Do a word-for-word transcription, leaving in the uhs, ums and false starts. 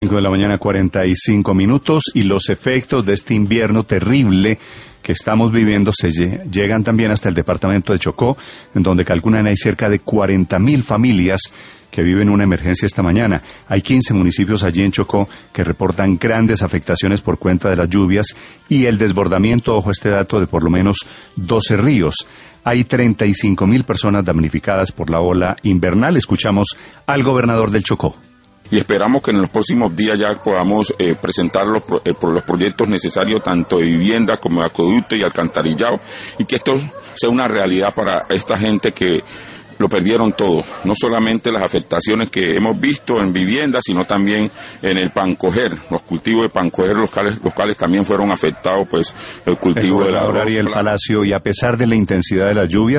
cinco de la mañana, cuarenta y cinco minutos, y los efectos de este invierno terrible que estamos viviendo se lle- llegan también hasta el departamento de Chocó, en donde calculan hay cerca de cuarenta mil familias que viven una emergencia esta mañana. Hay quince municipios allí en Chocó que reportan grandes afectaciones por cuenta de las lluvias y el desbordamiento, ojo este dato, de por lo menos doce ríos. Hay treinta y cinco mil personas damnificadas por la ola invernal. Escuchamos al gobernador del Chocó. Y esperamos que en los próximos días ya podamos eh, presentar los, pro, eh, los proyectos necesarios tanto de vivienda como de acueducto y alcantarillado, y que esto sea una realidad para esta gente que lo perdieron todo, no solamente las afectaciones que hemos visto en vivienda, sino también en el pancoger, los cultivos de pancoger locales, locales también fueron afectados, pues el cultivo el de la arroz. El Palacio, y a pesar de la intensidad de las lluvias,